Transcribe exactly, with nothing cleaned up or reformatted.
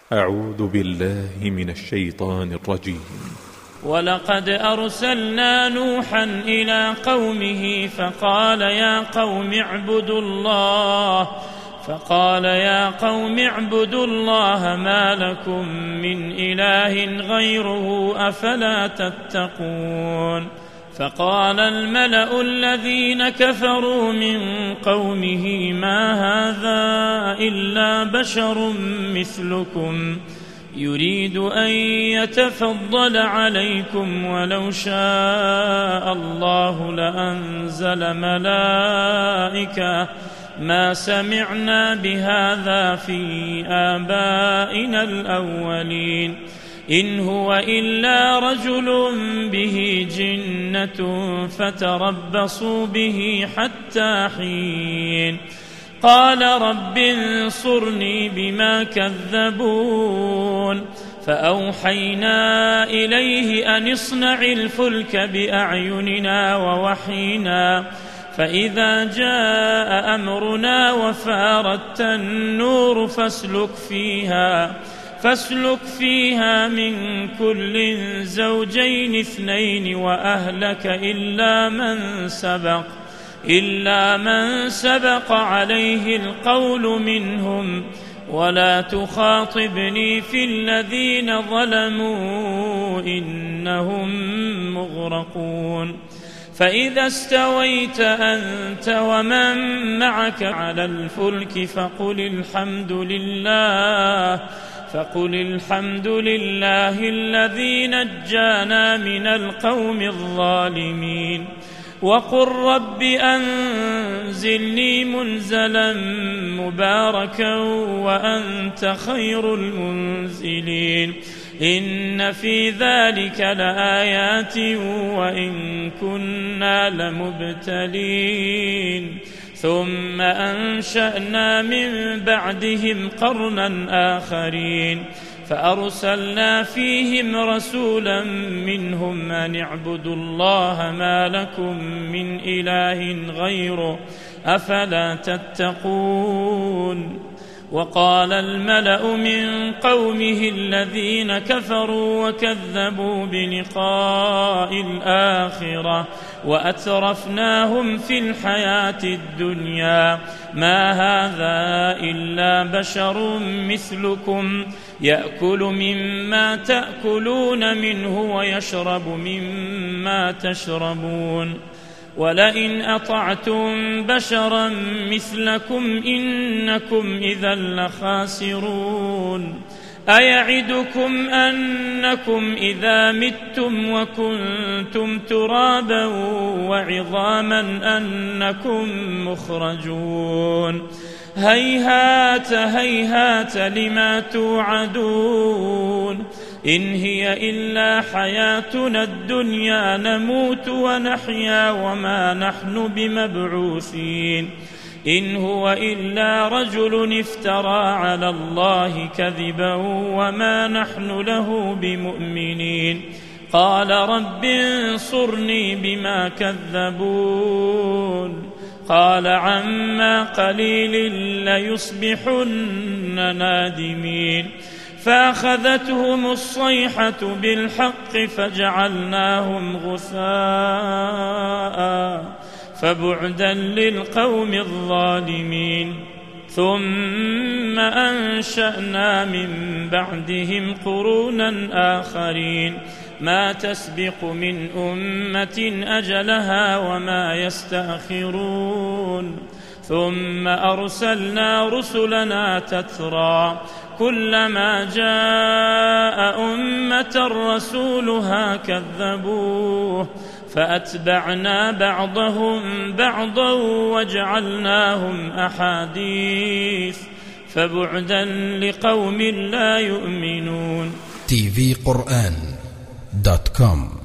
أعوذ بالله من الشيطان الرجيم. ولقد أرسلنا نوحا إلى قومه فقال يا قوم اعبدوا الله فقال يا قوم اعبدوا الله ما لكم من إله غيره أفلا تتقون. فقال الملأ الذين كفروا من قومه ما هذا إلا بشر مثلكم يريد أن يتفضل عليكم ولو شاء الله لأنزل ملائكة ما سمعنا بهذا في آبائنا الأولين إن هو إلا رجل به جنة فتربصوا به حتى حين. قال رب انصرني بما كذبون فأوحينا إليه أن اصنع الفلك بأعيننا ووحينا فإذا جاء أمرنا وفارت النور فاسلك فيها فاسلك فيها من كل زوجين اثنين وأهلك إلا من سبق إلا من سبق عليه القول منهم ولا تخاطبني في الذين ظلموا إنهم مغرقون. فإذا استويت أنت ومن معك على الفلك فقل الحمد لله فقل الحمد لله الذي نجانا من القوم الظالمين وقل رب أنزلني منزلا مباركا وأنت خير المنزلين. إن في ذلك لآيات وإن كنا لمبتلين. ثم أنشأنا من بعدهم قرنا آخرين فأرسلنا فيهم رسولا منهم أن اعبدوا الله ما لكم من إله غيره أفلا تتقون. وقال الملأ من قومه الذين كفروا وكذبوا بلقاء الآخرة وأترفناهم في الحياة الدنيا ما هذا إلا بشر مثلكم يأكل مما تأكلون منه ويشرب مما تشربون ولئن أطعتم بشرا مثلكم إنكم إذا لخاسرون. أيعدكم أنكم إذا متم وكنتم ترابا وعظاما أنكم مخرجون. هيهات هيهات لما توعدون إن هي إلا حياتنا الدنيا نموت ونحيا وما نحن بمبعوثين. إن هو إلا رجل افترى على الله كذبا وما نحن له بمؤمنين. قال رب انصرني بما كذبون قال عما قليل ليصبحن نادمين. فأخذتهم الصيحة بالحق فجعلناهم غثاء فبعدا للقوم الظالمين. ثم أنشأنا من بعدهم قرونا آخرين ما تسبق من أمة أجلها وما يستأخرون. ثم أرسلنا رسلنا تترى كلما جاء أمة رسولها كذبوه فأتبعنا بعضهم بعضا وجعلناهم أحاديث فبعدا لقوم لا يؤمنون. تي في قرآن دوت كوم